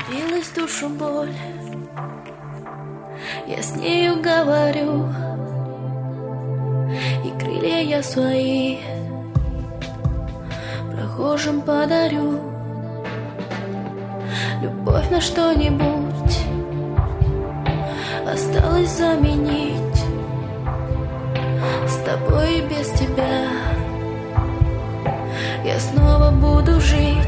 Билась душу боль, я с нею говорю, и крылья я свои прохожим подарю. Любовь на что-нибудь осталось заменить, с тобой и без тебя я снова буду жить.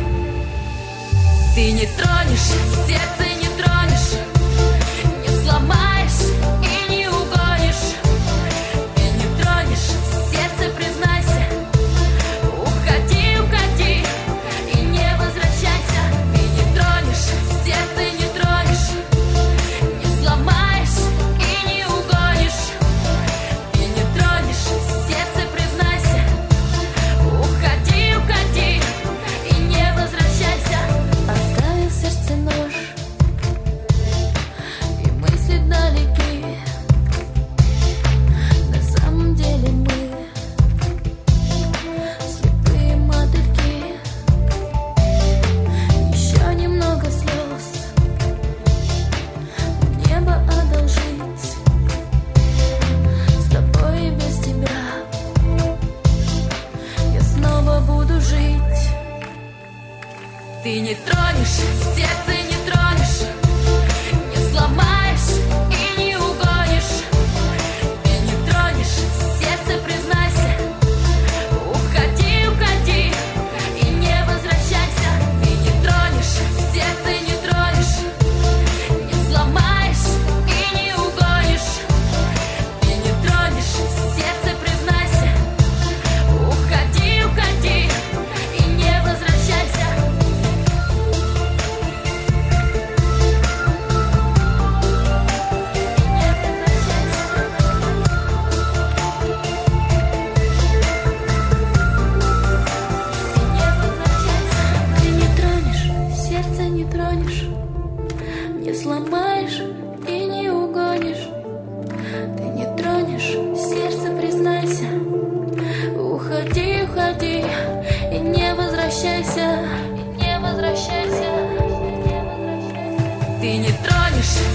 Ты не тронешь, сердце не тронешь, не сломаешь и не угонишь. Ты не тронешь, сердце признайся, уходи, уходи и не возвращайся. Ты не тронешь, сердце не тронешь, не сломаешь и не угонишь. Ты не тронешь, сердце признайся, уходи, уходи и не возвращайся. Оставил сердце нож, и мысли далеки. На самом деле мы слепые мотыльки. Еще немного слез небо одолжить, с тобой и без тебя я снова буду жить. Ты не тронешь, сердце не тронешь, не сломаешь и не угонишь. Ты не тронешь, сердце признайся, уходи, уходи и не возвращайся. Ты не тронешь, сердце не тронешь, не сломаешь и не угонишь. Ты не тронешь, сердце признайся, уходи, уходи и не возвращайся. Ты не тронешь, сердце не тронешь, не сломаешь и не угонишь. Ты не тронешь, сердце признайся, уходи, уходи и не возвращайся. Не возвращайся. Ты не тронешь,